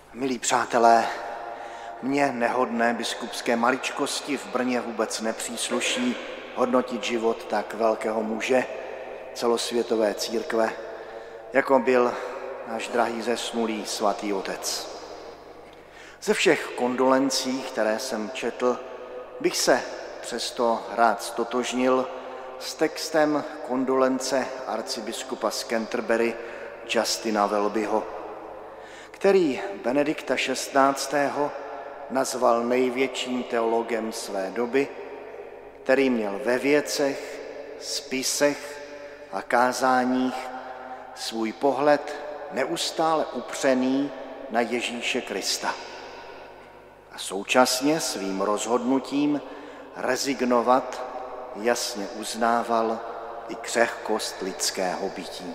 Milí přátelé, mně nehodné biskupské maličkosti v Brně vůbec nepřísluší hodnotit život tak velkého muže celosvětové církve, jako byl náš drahý zesnulý svatý otec. Ze všech kondolencí, které jsem četl, bych se přesto rád ztotožnil s textem kondolence arcibiskupa z Canterbury Justina Welbyho, který Benedikta XVI. Nazval největším teologem své doby, který měl ve věcech, spisech a kázáních svůj pohled neustále upřený na Ježíše Krista. A současně svým rozhodnutím rezignovat jasně uznával i křehkost lidského bytí.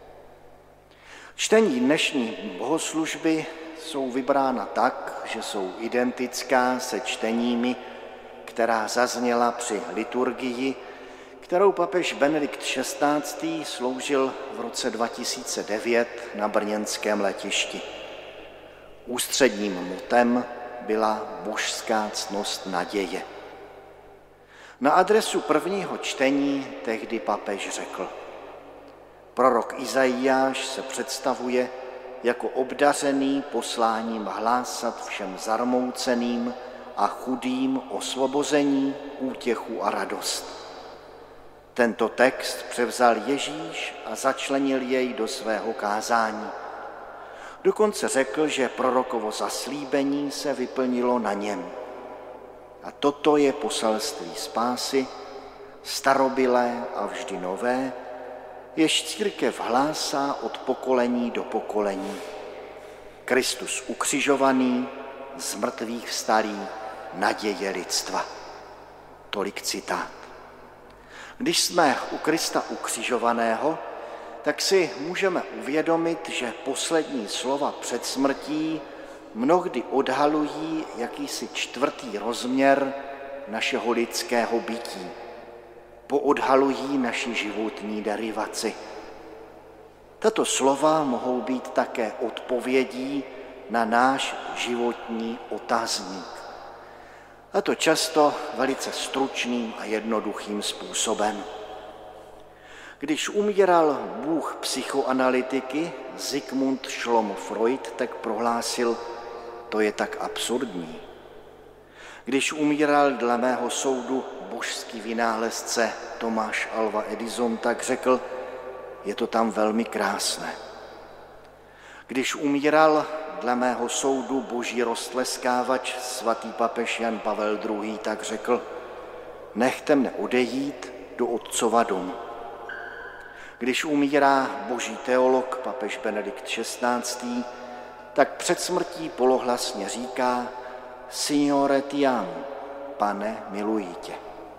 Čtení dnešní bohoslužby jsou vybrána tak, že jsou identická se čteními, která zazněla při liturgii, kterou papež Benedikt XVI. Sloužil v roce 2009 na brněnském letišti. Ústředním motem byla božská ctnost naděje. Na adresu prvního čtení tehdy papež řekl: Prorok Izajáš se představuje jako obdařený posláním hlásat všem zarmouceným a chudým osvobození, útěchu a radost. Tento text převzal Ježíš a začlenil jej do svého kázání. Dokonce řekl, že prorokovo zaslíbení se vyplnilo na něm. A toto je poselství spásy, starobylé a vždy nové, jež církev hlásá od pokolení do pokolení. Kristus ukřižovaný, z mrtvých vstalý, naděje lidstva. Tolik citát. Když jsme u Krista ukřižovaného, tak si můžeme uvědomit, že poslední slova před smrtí mnohdy odhalují jakýsi čtvrtý rozměr našeho lidského bytí. Poodhalují naši životní derivaci. Tato slova mohou být také odpovědí na náš životní otazník. A to často velice stručným a jednoduchým způsobem. Když umíral bůh psychoanalytiky Sigmund Schlomo Freud, tak prohlásil: to je tak absurdní. Když umíral dle mého soudu božský vynálezce Thomas Alva Edison, tak řekl: je to tam velmi krásné. Když umíral dle mého soudu boží roztleskávač svatý papež Jan Pavel II., tak řekl: nechte mne odejít do otcova domu. Když umírá boží teolog papež Benedikt XVI., tak před smrtí polohlasně říká: Signore ti amo, Pane, miluji tě.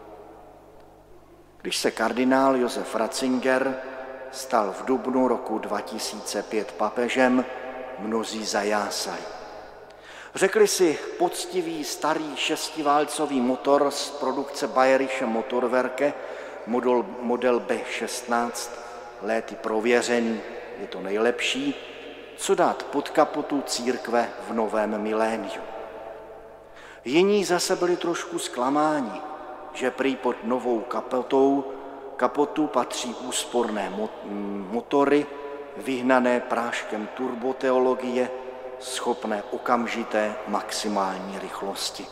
Když se kardinál Josef Ratzinger stal v dubnu roku 2005 papežem, mnozí zajásali. Řekli si: poctivý starý šestiválcový motor z produkce Bayerische Motorwerke, model B16, léty prověřený, je to nejlepší, co dát pod kapotu církve v novém miléniu. Jiní zase byli trošku zklamáni, že prý pod novou kapotu patří úsporné motory, vyhnané práškem turboteologie, schopné okamžité maximální rychlosti.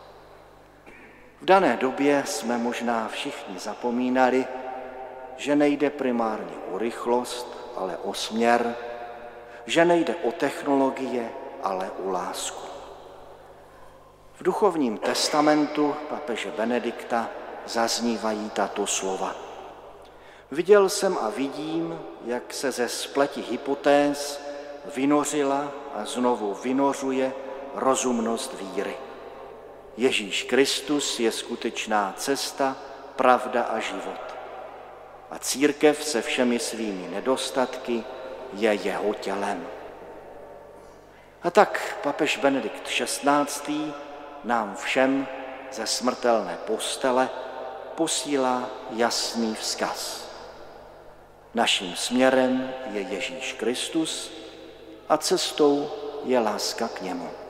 V dané době jsme možná všichni zapomínali, že nejde primárně o rychlost, ale o směr, že nejde o technologie, ale o lásku. V duchovním testamentu papeže Benedikta zaznívají tato slova. Viděl jsem a vidím, jak se ze spleti hypotéz vynořila a znovu vynořuje rozumnost víry. Ježíš Kristus je skutečná cesta, pravda a život. A církev se všemi svými nedostatky je jeho tělem. A tak papež Benedikt XVI. Nám všem ze smrtelné postele posílá jasný vzkaz. Naším směrem je Ježíš Kristus a cestou je láska k němu.